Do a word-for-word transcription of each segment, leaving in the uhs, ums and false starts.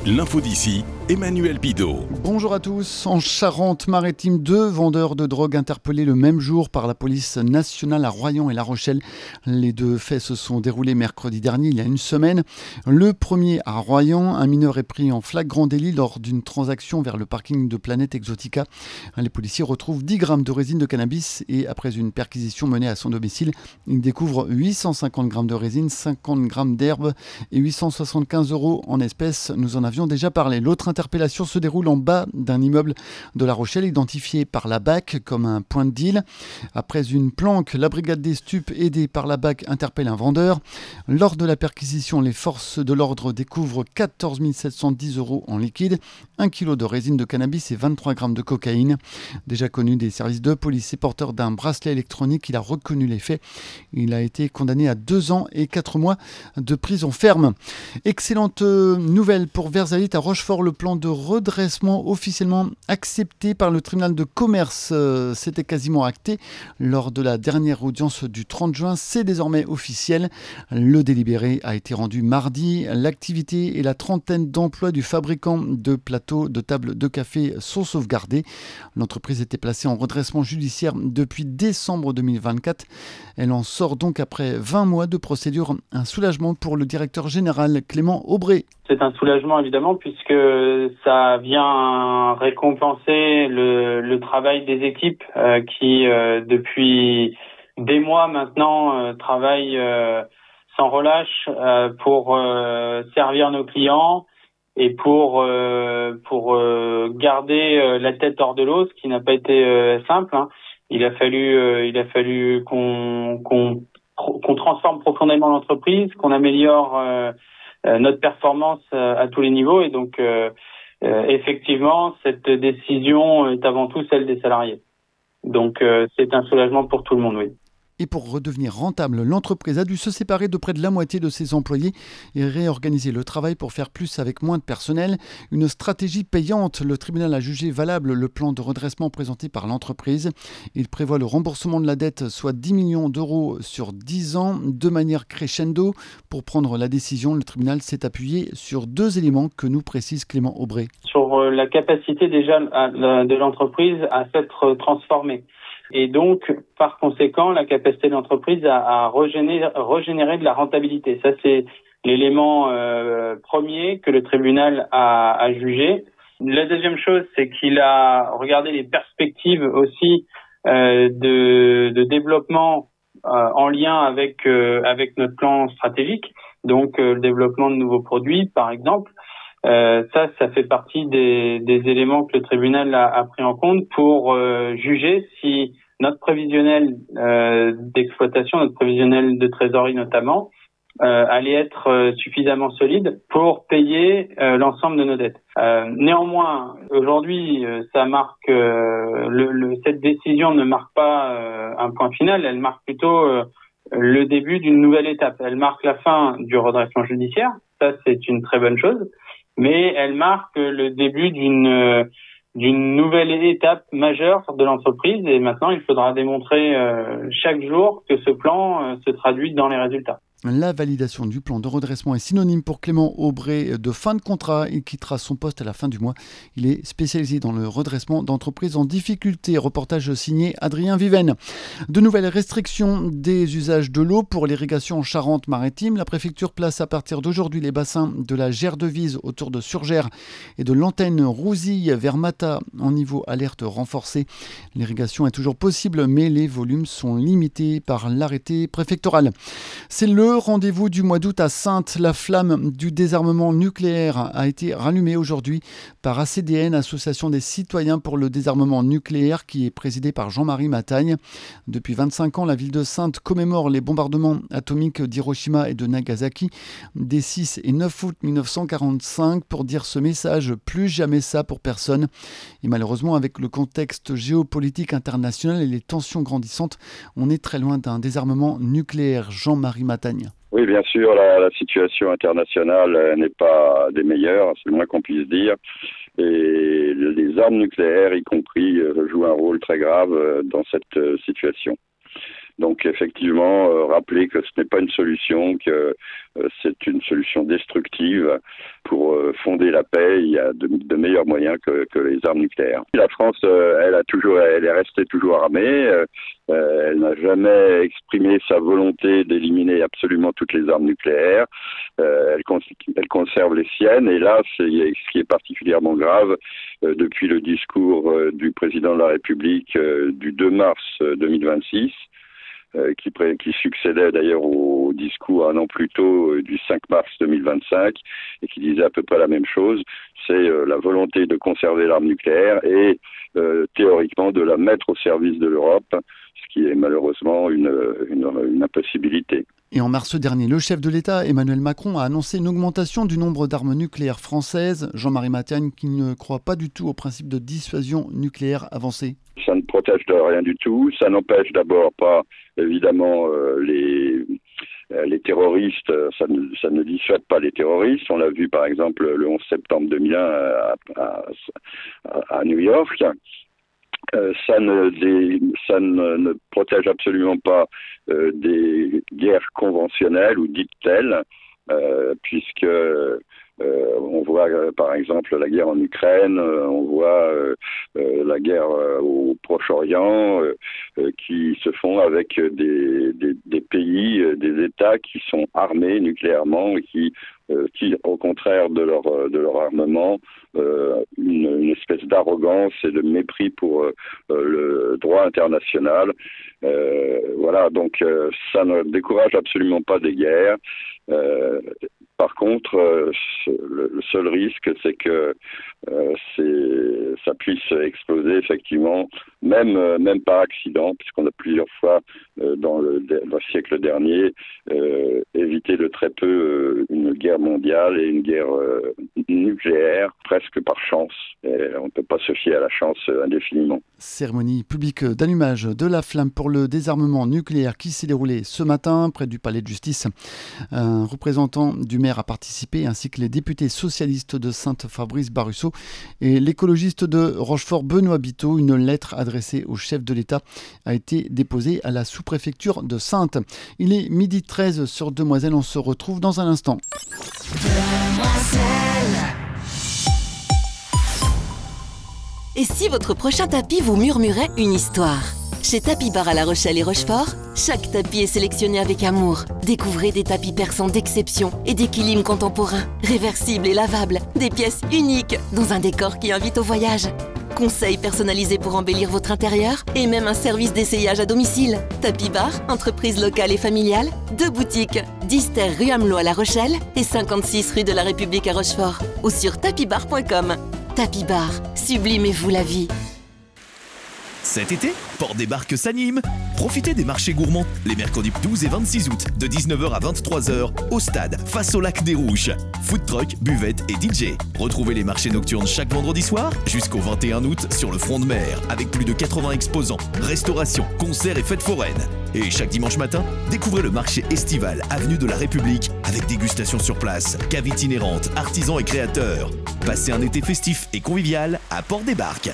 L'info d'ici, Emmanuel Bidot. Bonjour à tous. En Charente-Maritime, deux vendeurs de drogue interpellés le même jour par la police nationale à Royan et La Rochelle. Les deux faits se sont déroulés mercredi dernier, il y a une semaine. Le premier à Royan, un mineur est pris en flagrant délit lors d'une transaction vers le parking de Planète Exotica. Les policiers retrouvent dix grammes de résine de cannabis et après une perquisition menée à son domicile, ils découvrent huit cent cinquante grammes de résine, cinquante grammes d'herbe et huit cent soixante-quinze euros en espèces. Nous en avions déjà parlé. L'autre interpellation se déroule en bas d'un immeuble de La Rochelle, identifié par la B A C comme un point de deal. Après une planque, la brigade des stupes, aidée par la B A C, interpelle un vendeur. Lors de la perquisition, les forces de l'ordre découvrent quatorze mille sept cent dix euros en liquide, un kilo de résine de cannabis et vingt-trois grammes de cocaïne. Déjà connu des services de police et porteur d'un bracelet électronique, il a reconnu les faits. Il a été condamné à deux ans et quatre mois de prison ferme. Excellente nouvelle pour Versailles à Rochefort, le plan de redressement officiellement accepté par le tribunal de commerce. Euh, c'était quasiment acté lors de la dernière audience du trente juin. C'est désormais officiel. Le délibéré a été rendu mardi. L'activité et la trentaine d'emplois du fabricant de plateaux de tables de café sont sauvegardés. L'entreprise était placée en redressement judiciaire depuis décembre deux mille vingt-quatre. Elle en sort donc après vingt mois de procédure. Un soulagement pour le directeur général Clément Aubray. C'est un soulagement évidemment puisque ça vient récompenser le, le travail des équipes euh, qui euh, depuis des mois maintenant euh, travaillent euh, sans relâche euh, pour euh, servir nos clients et pour euh, pour euh, garder euh, la tête hors de l'eau, ce qui n'a pas été euh, simple. Hein. Il a fallu euh, il a fallu qu'on qu'on qu'on transforme profondément l'entreprise, qu'on améliore euh, notre performance à tous les niveaux et donc euh, euh, effectivement cette décision est avant tout celle des salariés. Donc euh, c'est un soulagement pour tout le monde, oui. Et pour redevenir rentable, l'entreprise a dû se séparer de près de la moitié de ses employés et réorganiser le travail pour faire plus avec moins de personnel. Une stratégie payante. Le tribunal a jugé valable le plan de redressement présenté par l'entreprise. Il prévoit le remboursement de la dette, soit dix millions d'euros sur dix ans, de manière crescendo. Pour prendre la décision, le tribunal s'est appuyé sur deux éléments que nous précise Clément Aubray. Sur la capacité déjà de l'entreprise à s'être transformée. Et donc, par conséquent, la capacité de l'entreprise à, à régénérer, régénérer de la rentabilité. Ça, c'est l'élément euh, premier que le tribunal a, a jugé. La deuxième chose, c'est qu'il a regardé les perspectives aussi euh, de, de développement euh, en lien avec euh, avec notre plan stratégique. Donc, euh, le développement de nouveaux produits, par exemple. Euh, ça, ça fait partie des, des éléments que le tribunal a, a pris en compte pour euh, juger si notre prévisionnel euh, d'exploitation, notre prévisionnel de trésorerie notamment, euh, allait être euh, suffisamment solide pour payer euh, l'ensemble de nos dettes. Euh, néanmoins, aujourd'hui, euh, ça marque euh, le, le, cette décision ne marque pas euh, un point final, elle marque plutôt euh, le début d'une nouvelle étape. Elle marque la fin du redressement judiciaire, ça c'est une très bonne chose. Mais elle marque le début d'une d'une nouvelle étape majeure de l'entreprise et maintenant il faudra démontrer euh, chaque jour que ce plan euh, se traduit dans les résultats. La validation du plan de redressement est synonyme pour Clément Aubray de fin de contrat. Il quittera son poste à la fin du mois. Il est spécialisé dans le redressement d'entreprises en difficulté. Reportage signé Adrien Viven. De nouvelles restrictions des usages de l'eau pour l'irrigation en Charente-Maritime. La préfecture place à partir d'aujourd'hui les bassins de la Gère-Devise autour de Surgères et de l'antenne Rousille vers Mata en niveau alerte renforcé. L'irrigation est toujours possible, mais les volumes sont limités par l'arrêté préfectoral. C'est le rendez-vous du mois d'août à Saintes. La flamme du désarmement nucléaire a été rallumée aujourd'hui par A C D N, Association des citoyens pour le désarmement nucléaire, qui est présidée par Jean-Marie Matagne. Depuis vingt-cinq ans, la ville de Saintes commémore les bombardements atomiques d'Hiroshima et de Nagasaki des six et neuf août mille neuf cent quarante-cinq pour dire ce message: plus jamais ça pour personne. Et malheureusement, avec le contexte géopolitique international et les tensions grandissantes, on est très loin d'un désarmement nucléaire. Jean-Marie Matagne. Oui, bien sûr, la, la situation internationale euh, n'est pas des meilleures, c'est le moins qu'on puisse dire. Et les armes nucléaires, y compris, euh, jouent un rôle très grave euh, dans cette euh, situation. Donc effectivement, euh, rappeler que ce n'est pas une solution, que euh, c'est une solution destructive. Pour euh, fonder la paix, il y a de, de meilleurs moyens que, que les armes nucléaires. La France, euh, elle a toujours, elle est restée toujours armée. Euh, euh, elle n'a jamais exprimé sa volonté d'éliminer absolument toutes les armes nucléaires. Euh, elle, cons- elle conserve les siennes. Et là, c'est ce qui est particulièrement grave euh, depuis le discours euh, du président de la République euh, du deux mars deux mille vingt-six. Euh, qui, pré- qui succédait d'ailleurs au discours un an plus tôt euh, du cinq mars deux mille vingt-cinq et qui disait à peu près la même chose, c'est euh, la volonté de conserver l'arme nucléaire et euh, théoriquement de la mettre au service de l'Europe, ce qui est malheureusement une, une, une impossibilité. Et en mars dernier, le chef de l'État, Emmanuel Macron, a annoncé une augmentation du nombre d'armes nucléaires françaises. Jean-Marie Matagne, qui ne croit pas du tout au principe de dissuasion nucléaire avancée. Ça ne protège de rien du tout. Ça n'empêche d'abord pas, évidemment, euh, les, euh, les terroristes. Ça ne, ça ne dissuade pas les terroristes. On l'a vu, par exemple, le onze septembre deux mille un à, à, à New York. Euh, ça ne, des, ça ne, ne protège absolument pas euh, des guerres conventionnelles ou dites telles, euh, puisque euh, on voit euh, par exemple la guerre en Ukraine, euh, on voit euh, euh, la guerre euh, au Proche-Orient euh, euh, qui se font avec des, des, des pays, euh, des États qui sont armés nucléairement et qui Euh, qui, au contraire de leur de leur armement, euh, une, une espèce d'arrogance et de mépris pour euh, le droit international. Euh, voilà, donc euh, ça ne décourage absolument pas des guerres. Euh, par contre, euh, le, le seul risque, c'est que euh, c'est, ça puisse exploser effectivement, même euh, même par accident, puisqu'on a plusieurs fois euh, dans, le, dans le siècle dernier euh, évité de très peu euh, une guerre mondiale et une guerre euh, nucléaire, presque par chance. Et on ne peut pas se fier à la chance euh, indéfiniment. Cérémonie publique d'allumage de la flamme pour le désarmement nucléaire qui s'est déroulée ce matin près du palais de justice. Un représentant du maire a participé, ainsi que les députés socialistes de Saintes Fabrice Barusseau et l'écologiste de Rochefort Benoît Biteau. Une lettre adressée au chef de l'État a été déposée à la sous-préfecture de Saintes. Il est midi treize sur Demoiselle, on se retrouve dans un instant. Demoiselle. Et si votre prochain tapis vous murmurait une histoire ? Chez Tapis Bar à La Rochelle et Rochefort, chaque tapis est sélectionné avec amour. Découvrez des tapis persans d'exception et des kilims contemporains, réversibles et lavables, des pièces uniques dans un décor qui invite au voyage. Conseils personnalisés pour embellir votre intérieur et même un service d'essayage à domicile. Tapis Bar, entreprise locale et familiale, deux boutiques, dix terre rue Amelot à La Rochelle et cinquante-six rue de la République à Rochefort. Ou sur tapis bar point com. Tapis Bar, sublimez-vous la vie. Cet été, Port des Barques s'anime. Profitez des marchés gourmands les mercredis douze et vingt-six août de dix-neuf heures à vingt-trois heures au stade face au lac des Rouges. Food truck, buvette et D J. Retrouvez les marchés nocturnes chaque vendredi soir jusqu'au vingt et un août sur le front de mer avec plus de quatre-vingts exposants, restauration, concerts et fêtes foraines. Et chaque dimanche matin, découvrez le marché estival avenue de la République avec dégustation sur place, cave itinérante, artisans et créateurs. Passez un été festif et convivial à Port des Barques.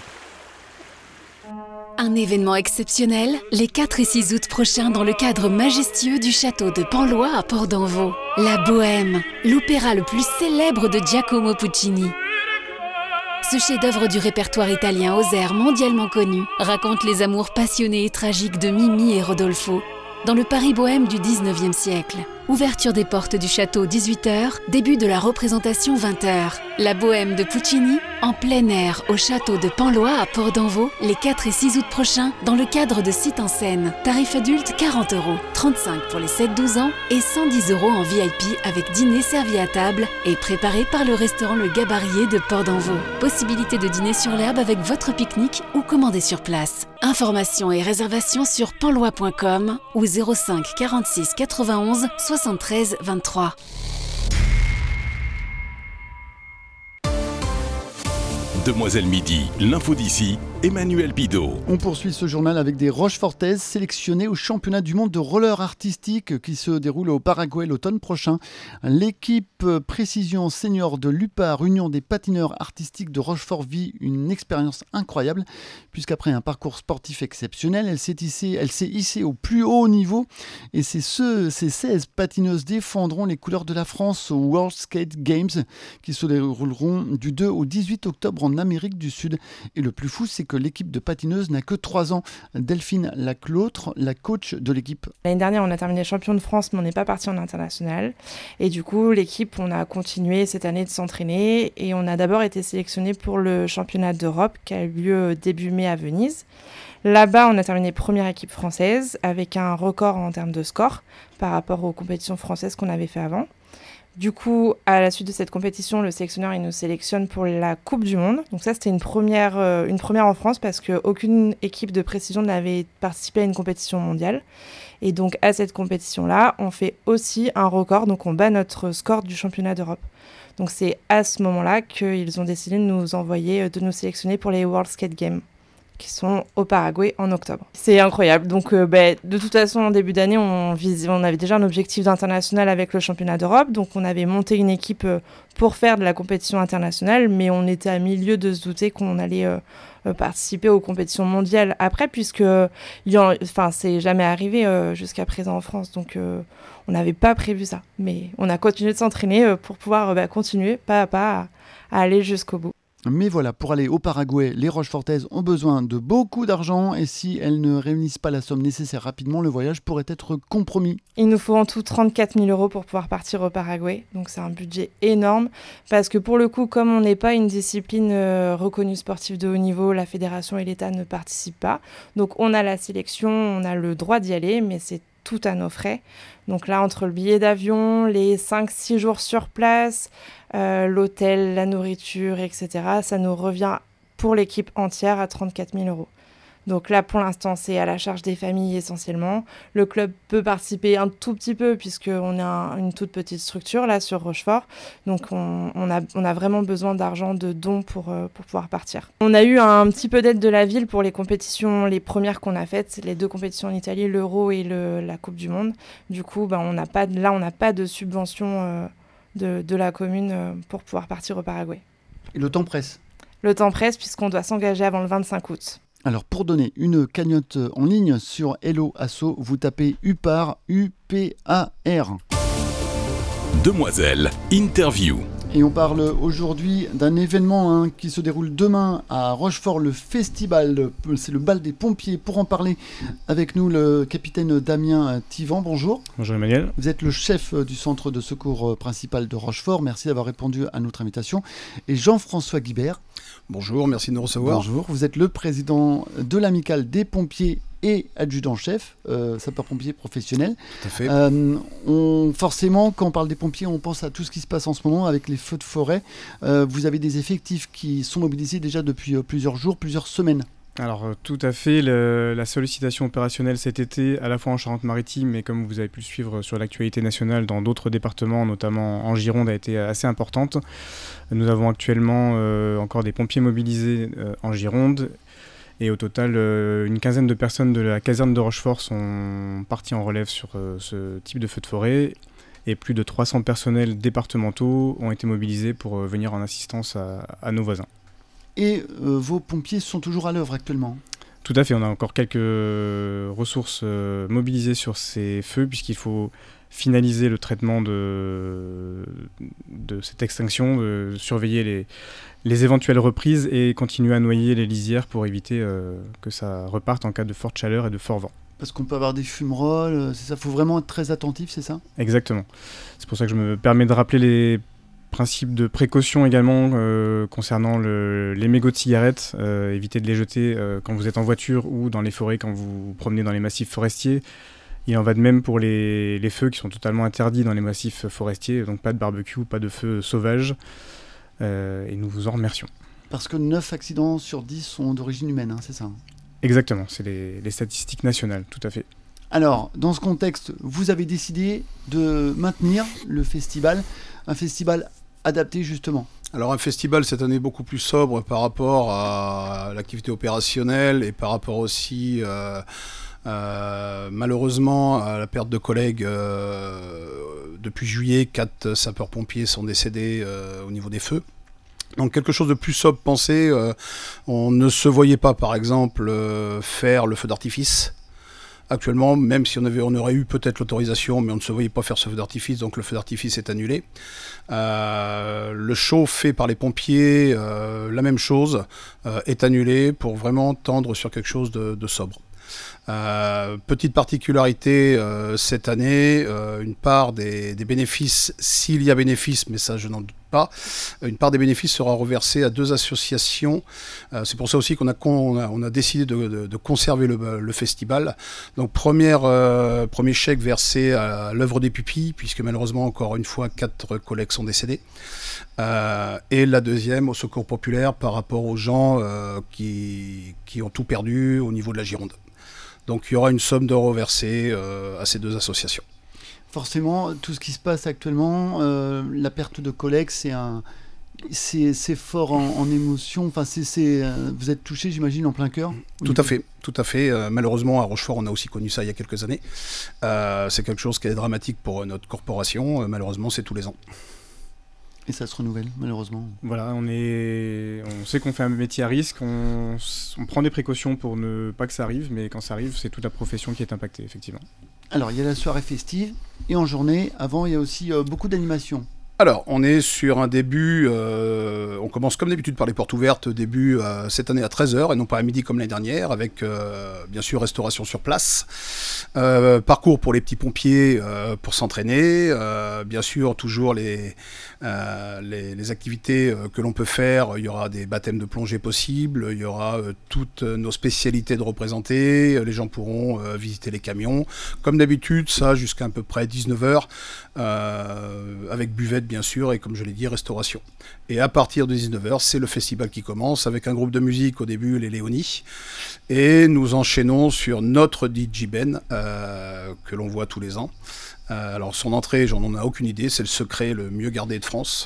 Un événement exceptionnel, les quatre et six août prochains dans le cadre majestueux du château de Penlois à Port-d'Envaux. La Bohème, l'opéra le plus célèbre de Giacomo Puccini. Ce chef-d'œuvre du répertoire italien aux airs mondialement connu raconte les amours passionnés et tragiques de Mimi et Rodolfo dans le Paris bohème du dix-neuvième siècle. Ouverture des portes du château dix-huit heures, début de la représentation vingt heures. La Bohème de Puccini, en plein air au château de Penlois à Port-d'Envaux, les quatre et six août prochains, dans le cadre de Sites en scène. Tarif adulte quarante euros, trente-cinq pour les sept douze ans et cent dix euros en V I P avec dîner servi à table et préparé par le restaurant Le Gabarier de Port-d'Envaux. Possibilité de dîner sur l'herbe avec votre pique-nique ou commander sur place. Informations et réservations sur penlois point com ou zéro cinq quarante-six quatre-vingt-onze soixante-treize vingt-trois. Demoiselle Midi, l'info d'ici Emmanuel Bidot. On poursuit ce journal avec des Rochefortaises sélectionnées au championnat du monde de roller artistique qui se déroule au Paraguay l'automne prochain. L'équipe précision senior de l'U P A R, Union des patineurs artistiques de Rochefort, vit une expérience incroyable puisqu'après un parcours sportif exceptionnel, elle s'est hissée, elle s'est hissée au plus haut niveau et c'est ce, ces seize patineuses défendront les couleurs de la France aux World Skate Games qui se dérouleront du deux au dix-huit octobre en Amérique du Sud. Et le plus fou, c'est que l'équipe de patineuses n'a que trois ans. Delphine Laclautre, la coach de l'équipe. L'année dernière, on a terminé champion de France, mais on n'est pas parti en international. Et du coup, l'équipe, on a continué cette année de s'entraîner et on a d'abord été sélectionné pour le championnat d'Europe qui a eu lieu début mai à Venise. Là-bas, on a terminé première équipe française avec un record en termes de score par rapport aux compétitions françaises qu'on avait fait avant. Du coup, à la suite de cette compétition, le sélectionneur il nous sélectionne pour la Coupe du Monde. Donc ça, c'était une première, euh, une première en France parce qu'aucune équipe de précision n'avait participé à une compétition mondiale. Et donc, à cette compétition-là, on fait aussi un record. Donc, on bat notre score du championnat d'Europe. Donc, c'est à ce moment-là qu'ils ont décidé de nous envoyer, de nous sélectionner pour les World Skate Games, qui sont au Paraguay en octobre. C'est incroyable. Donc, euh, bah, de toute façon, en début d'année, on, vise, on avait déjà un objectif d'international avec le championnat d'Europe. Donc, on avait monté une équipe euh, pour faire de la compétition internationale, mais on était à milieu de se douter qu'on allait euh, euh, participer aux compétitions mondiales après, puisque y en, enfin, c'est jamais arrivé euh, jusqu'à présent en France. Donc, euh, on n'avait pas prévu ça. Mais on a continué de s'entraîner euh, pour pouvoir euh, bah, continuer pas à pas à, à aller jusqu'au bout. Mais voilà, pour aller au Paraguay, les Rochefortaises ont besoin de beaucoup d'argent et si elles ne réunissent pas la somme nécessaire rapidement, le voyage pourrait être compromis. Il nous faut en tout trente-quatre mille euros pour pouvoir partir au Paraguay, donc c'est un budget énorme parce que pour le coup, comme on n'est pas une discipline euh, reconnue sportive de haut niveau, la fédération et l'État ne participent pas. Donc on a la sélection, on a le droit d'y aller, mais c'est tout à nos frais. Donc là, entre le billet d'avion, les cinq six jours sur place, euh, l'hôtel, la nourriture, et cetera, ça nous revient pour l'équipe entière à trente-quatre mille euros. Donc là, pour l'instant, c'est à la charge des familles essentiellement. Le club peut participer un tout petit peu puisqu'on est un, une toute petite structure là sur Rochefort. Donc on, on, a, on a vraiment besoin d'argent, de dons pour, euh, pour pouvoir partir. On a eu un petit peu d'aide de la ville pour les compétitions, les premières qu'on a faites, les deux compétitions en Italie, l'Euro et le, la Coupe du Monde. Du coup, ben, on n'a pas, là, on n'a pas de subvention euh, de, de la commune euh, pour pouvoir partir au Paraguay. Et le temps presse. Le temps presse puisqu'on doit s'engager avant le vingt-cinq août. Alors pour donner une cagnotte en ligne sur Hello Asso, vous tapez U P A R, U P A R. Demoiselle, interview. Et on parle aujourd'hui d'un événement hein, qui se déroule demain à Rochefort, le festival, c'est le bal des pompiers. Pour en parler avec nous, le capitaine Damien Thivan, bonjour. Bonjour Emmanuel. Vous êtes le chef du centre de secours principal de Rochefort, merci d'avoir répondu à notre invitation. Et Jean-François Guibert. Bonjour, merci de nous recevoir. Bonjour, vous êtes le président de l'amicale des pompiers et adjudant-chef, euh, sapeur-pompier professionnel. Tout à fait. Euh, on, forcément, quand on parle des pompiers, on pense à tout ce qui se passe en ce moment avec les feux de forêt. Euh, vous avez des effectifs qui sont mobilisés déjà depuis euh, plusieurs jours, plusieurs semaines. Alors euh, tout à fait, le, la sollicitation opérationnelle cet été, à la fois en Charente-Maritime, mais comme vous avez pu le suivre sur l'actualité nationale dans d'autres départements, notamment en Gironde, a été assez importante. Nous avons actuellement euh, encore des pompiers mobilisés euh, en Gironde. Et au total, euh, une quinzaine de personnes de la caserne de Rochefort sont parties en relève sur euh, ce type de feu de forêt. Et plus de trois cents personnels départementaux ont été mobilisés pour euh, venir en assistance à, à nos voisins. Et euh, vos pompiers sont toujours à l'œuvre actuellement ? Tout à fait, on a encore quelques ressources euh, mobilisées sur ces feux puisqu'il faut finaliser le traitement de, de cette extinction, de surveiller les, les éventuelles reprises et continuer à noyer les lisières pour éviter euh, que ça reparte en cas de forte chaleur et de fort vent. Parce qu'on peut avoir des fumerolles, c'est ça, faut vraiment être très attentif, c'est ça ? Exactement. C'est pour ça que je me permets de rappeler les principes de précaution également euh, concernant le, les mégots de cigarettes. Euh, évitez de les jeter euh, quand vous êtes en voiture ou dans les forêts quand vous vous promenez dans les massifs forestiers. Il en va de même pour les, les feux qui sont totalement interdits dans les massifs forestiers, donc pas de barbecue, pas de feu sauvage, euh, et nous vous en remercions. Parce que neuf accidents sur dix sont d'origine humaine, hein, c'est ça ? Exactement, c'est les, les statistiques nationales, tout à fait. Alors, dans ce contexte, vous avez décidé de maintenir le festival, un festival adapté justement. Alors un festival cette année beaucoup plus sobre par rapport à l'activité opérationnelle et par rapport aussi euh, euh, malheureusement à la perte de collègues. Euh, depuis juillet, quatre sapeurs-pompiers sont décédés euh, au niveau des feux. Donc quelque chose de plus sobre pensé. Euh, on ne se voyait pas par exemple euh, faire le feu d'artifice. Actuellement, même si on, avait, on aurait eu peut-être l'autorisation, mais on ne se voyait pas faire ce feu d'artifice, donc le feu d'artifice est annulé. Euh, le show fait par les pompiers, euh, la même chose, euh, est annulé pour vraiment tendre sur quelque chose de, de sobre. Euh, petite particularité euh, cette année, euh, une part des, des bénéfices, s'il y a bénéfice, mais ça je n'en doute pas, une part des bénéfices sera reversée à deux associations. Euh, c'est pour ça aussi qu'on a, on a, on a décidé de, de, de conserver le, le festival. Donc première, euh, premier chèque versé à l'œuvre des pupilles, puisque malheureusement encore une fois quatre collègues sont décédés. Euh, et la deuxième au secours populaire par rapport aux gens euh, qui, qui ont tout perdu au niveau de la Gironde. Donc il y aura une somme d'euros versée euh, à ces deux associations. Forcément, tout ce qui se passe actuellement, euh, la perte de collègues, c'est, un, c'est, c'est fort en, en émotion. Enfin, c'est, c'est, euh, vous êtes touché, j'imagine, en plein cœur. Tout à fait, tout à fait. Euh, malheureusement, à Rochefort, on a aussi connu ça il y a quelques années. Euh, c'est quelque chose qui est dramatique pour notre corporation. Euh, malheureusement, c'est tous les ans. Et ça se renouvelle, malheureusement. Voilà, on, est... on sait qu'on fait un métier à risque, on... on prend des précautions pour ne pas que ça arrive, mais quand ça arrive, c'est toute la profession qui est impactée, effectivement. Alors, il y a la soirée festive, et en journée, avant, il y a aussi euh, beaucoup d'animations. Alors, on est sur un début, euh, on commence comme d'habitude par les portes ouvertes, début euh, cette année à treize heures et non pas à midi comme l'année dernière, avec euh, bien sûr restauration sur place, euh, parcours pour les petits pompiers euh, pour s'entraîner, euh, bien sûr toujours les, euh, les, les activités euh, que l'on peut faire, il y aura des baptêmes de plongée possibles, il y aura euh, toutes nos spécialités de représenter, les gens pourront euh, visiter les camions, comme d'habitude, ça jusqu'à à peu près dix-neuf heures, euh, avec buvette bien sûr, et comme je l'ai dit, restauration. Et à partir de dix-neuf heures, c'est le festival qui commence, avec un groupe de musique au début, les Léonis, et nous enchaînons sur notre D J Ben, euh, que l'on voit tous les ans. Euh, alors son entrée, j'en ai aucune idée, c'est le secret le mieux gardé de France.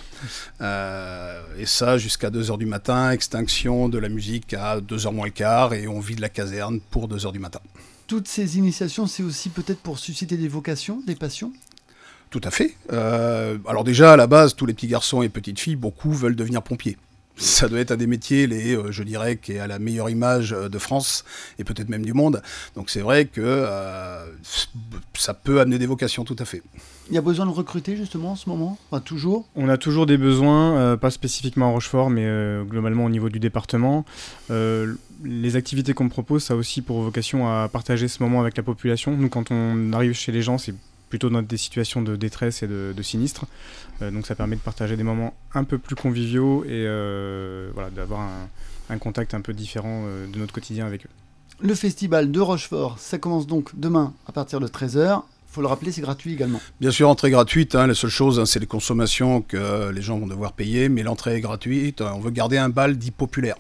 Euh, et ça jusqu'à deux heures du matin, extinction de la musique à deux heures moins le quart, et on vide la caserne pour deux heures du matin. Toutes ces initiations, c'est aussi peut-être pour susciter des vocations, des passions ? Tout à fait. Euh, alors déjà, à la base, tous les petits garçons et petites filles, beaucoup veulent devenir pompiers. Ça doit être un des métiers, les, euh, je dirais, qui est à la meilleure image de France, et peut-être même du monde. Donc c'est vrai que euh, ça peut amener des vocations, tout à fait. Il y a besoin de recruter justement en ce moment, enfin toujours. On a toujours des besoins, euh, pas spécifiquement à Rochefort, mais euh, globalement au niveau du département. Euh, les activités qu'on me propose, ça a aussi pour vocation à partager ce moment avec la population. Nous, quand on arrive chez les gens, c'est plutôt dans des situations de détresse et de, de sinistre. Euh, donc ça permet de partager des moments un peu plus conviviaux et euh, voilà, d'avoir un, un contact un peu différent euh, de notre quotidien avec eux. Le festival de Rochefort, ça commence donc demain à partir de treize heures. Il faut le rappeler, c'est gratuit également. Bien sûr, entrée gratuite. Hein, la seule chose, hein, c'est les consommations que les gens vont devoir payer, mais l'entrée est gratuite. On veut garder un bal dit populaire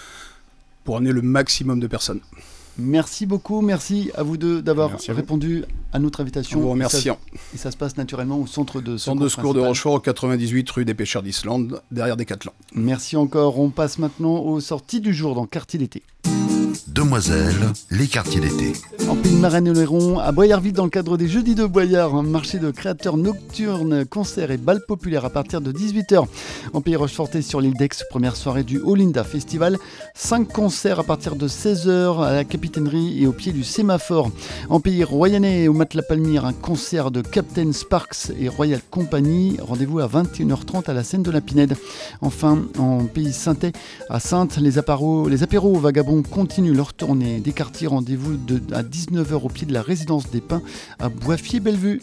pour amener le maximum de personnes. Merci beaucoup, merci à vous deux d'avoir merci à répondu à notre invitation. En vous remerciant. Et ça, et ça se passe naturellement au centre de secours. Centre de secours de Rochefort, au quatre-vingt-dix-huit rue des Pêcheurs d'Islande, derrière Decathlon. Merci encore. On passe maintenant aux sorties du jour dans Quartier d'été. Demoiselles, les quartiers d'été. En Pays de Marennes-Oléron, à Boyarville, dans le cadre des Jeudis de Boyard, un marché de créateurs nocturnes, concerts et bals populaires à partir de dix-huit heures. En Pays Rochefortais, sur l'île d'Aix, première soirée du Olinda Festival. Cinq concerts à partir de seize heures à la Capitainerie et au pied du Sémaphore. En Pays Royannais, au Mat-la-Palmyre, un concert de Captain Sparks et Royal Company. Rendez-vous à vingt et une heures trente à la scène de la Pinède. Enfin, en Pays Saintais, à Saintes, les apéros, les apéros vagabonds continuent leur tournée des quartiers. Rendez-vous de, à dix-neuf heures au pied de la résidence des Pins à Boiffier-Bellevue.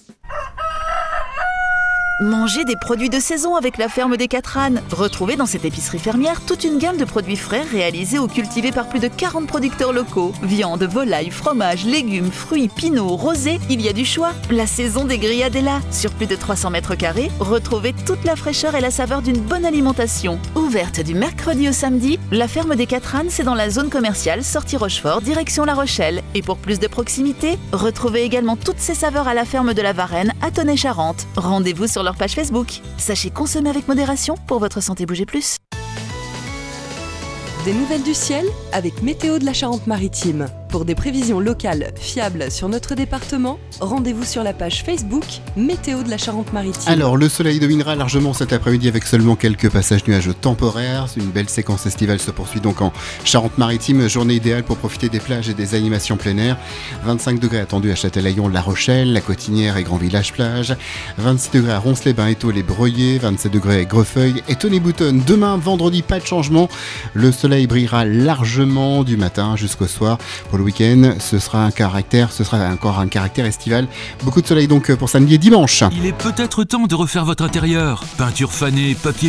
Mangez des produits de saison avec la ferme des Quatre Ânes. Retrouvez dans cette épicerie fermière toute une gamme de produits frais réalisés ou cultivés par plus de quarante producteurs locaux. Viande, volaille, fromage, légumes, fruits, pinots, rosés, il y a du choix. La saison des grillades est là. Sur plus de trois cents mètres carrés, retrouvez toute la fraîcheur et la saveur d'une bonne alimentation. Ouvrez Ouverte du mercredi au samedi, la ferme des Quatre Ânes, c'est dans la zone commerciale sortie Rochefort, direction La Rochelle. Et pour plus de proximité, retrouvez également toutes ces saveurs à la ferme de la Varenne à Tonnay-Charente. Rendez-vous sur leur page Facebook. Sachez consommer avec modération pour votre santé. Bougez plus. Des nouvelles du ciel avec Météo de la Charente-Maritime. Pour des prévisions locales fiables sur notre département, rendez-vous sur la page Facebook Météo de la Charente-Maritime. Alors, le soleil dominera largement cet après-midi avec seulement quelques passages nuageux temporaires. Une belle séquence estivale se poursuit donc en Charente-Maritime. Journée idéale pour profiter des plages et des animations plein air. vingt-cinq degrés attendus à Châtelaillon, La Rochelle, La Cotinière et Grand Village Plage. vingt-six degrés à Ronces-les-Bains, Étaux, Les Breuillers. vingt-sept degrés à Grefeuille et Tonnay-Boutonne. Demain, vendredi, pas de changement. Le soleil brillera largement du matin jusqu'au soir. Pour le week-end, ce sera un caractère, ce sera encore un caractère estival. Beaucoup de soleil donc pour samedi et dimanche. Il est peut-être temps de refaire votre intérieur. Peinture fanée, papier